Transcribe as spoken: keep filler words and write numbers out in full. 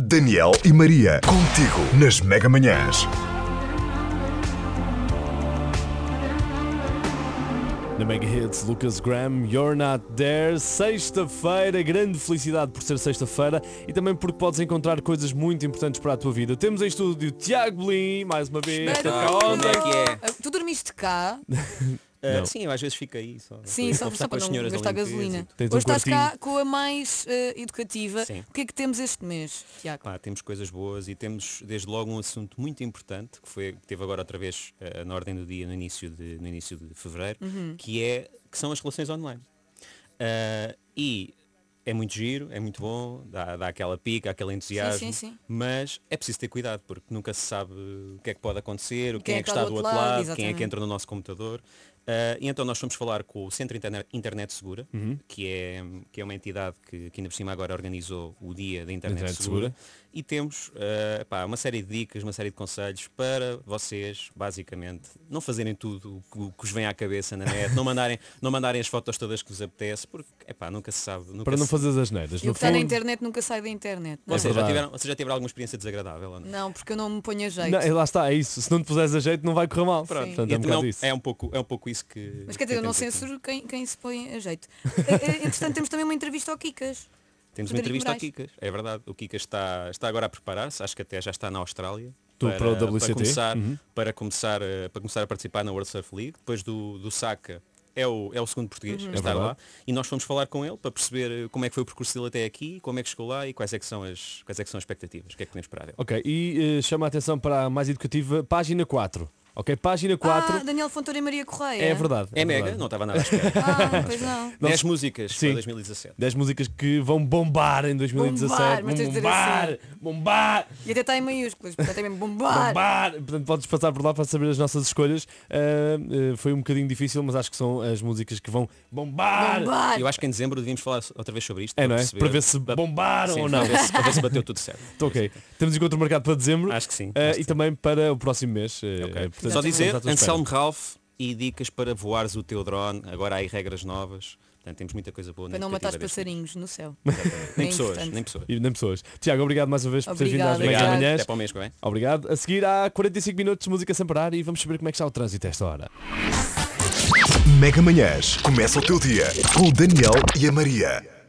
Daniel e Maria, contigo nas Mega Manhãs. Na Mega Hits, Lucas Graham, You're Not There. Sexta-feira, grande felicidade por ser sexta-feira e também porque podes encontrar coisas muito importantes para a tua vida. Temos em estúdio Tiago Belim, mais uma vez. Esteve cá Onde ontem. é que é? Ah, Tu dormiste cá? Uh, sim, eu às vezes fico aí só. Sim, Fui só, conversar só com para as não senhoras da gastar limpeza gasolina. e- Tens um Hoje estás cá quartinho. com a mais eh, educativa. Sim. O que é que temos este mês, Tiago? Pá, temos coisas boas e temos desde logo um assunto muito importante que foi que teve agora outra vez uh, na ordem do dia no início de, no início de fevereiro, Uhum. que é que são as relações online. Uh, e é muito giro, é muito bom, dá, dá aquela pica, aquele entusiasmo, sim, sim. mas é preciso ter cuidado porque nunca se sabe o que é que pode acontecer, o Quem quem, é que está do outro lado, quem é exatamente. que entra no nosso computador. Uh, e então nós fomos falar com o Centro Internet, Internet Segura, que, é, que é uma entidade que, que ainda por cima agora organizou o Dia da Internet, Internet Segura. Segura. E temos uh, pá, uma série de dicas, uma série de conselhos para vocês, basicamente, não fazerem tudo o que, o que vos vem à cabeça na net, não mandarem, não mandarem as fotos todas que vos apetece, porque epá, nunca se sabe. Nunca Para não se... fazer as neiras. E o No que está na fundo, internet nunca sai da internet. Não, é? Vocês já, verdade. tiveram, vocês já tiveram alguma experiência desagradável ou não? Não, porque eu não me ponho a jeito. não, lá está, é isso. Se não te puseres a jeito não vai correr mal. Pronto. Portanto, E é um também bocado é, um- isso. é um pouco, é um pouco isso que. Mas quer dizer, que eu não temos aqui. censuro quem, quem se põe a jeito. Eh, eh, Entretanto, temos também uma entrevista ao Kikas. Temos uma Frederico entrevista ao Moraes. Kikas, é verdade. O Kikas está, está agora a preparar-se, acho que até já está na Austrália. Tu para o W C T? Para começar, Uhum. para, começar, eh, para começar a participar na World Surf League. Depois do, do Saka é o, é o segundo português Uhum. a É estar verdade. lá. E nós fomos falar com ele para perceber eh, como é que foi o percurso dele até aqui, como é que chegou lá e quais é que são as, quais é que são as expectativas. O que é que podemos esperar dele. Ok, e eh, chama a atenção para a mais educativa, página quatro. Ok, página quatro. Ah, Daniel Fontoura e Maria Correia. É verdade. É, mega, verdade. não estava nada à espera. Ah, pois não. dez músicas Sim. para dois mil e dezassete. dez músicas que vão bombar em dois mil e dezassete. Bombar, mas tens vão de dizer bombar, assim. bombar, E até está em maiúsculas, portanto é mesmo bombar. bombar. Portanto, podes passar por lá para saber as nossas escolhas. Ah, ah, foi um bocadinho difícil, mas acho que são as músicas que vão bombar. Bombar. Eu acho que em dezembro devíamos falar outra vez sobre isto. É, não é? perceber- Para ver se para- bombaram Sim, ou não. Para ver, se, para ver se bateu tudo certo. Então, ok, temos encontro marcado para dezembro. Acho que sim. ah, acho que e sim. também para o próximo mês. ah, Ok. ah, portanto, Só dizer, estamos à tua espera. Anselmo Ralph e dicas para voares o teu drone. Agora há aí regras novas. Portanto, temos muita coisa boa. Para na não matar os educativa deste passarinhos no céu. mês. Exatamente. Nem É pessoas, importante. nem pessoas. E nem pessoas. Tiago, obrigado mais uma vez por teres vindo às Obrigada. Mega Obrigado. Manhãs. Até para o mês, bem? Obrigado. A seguir há quarenta e cinco minutos de música sem parar e vamos saber como é que está o trânsito a esta hora. Mega Manhãs. Começa o teu dia com o Daniel e a Maria.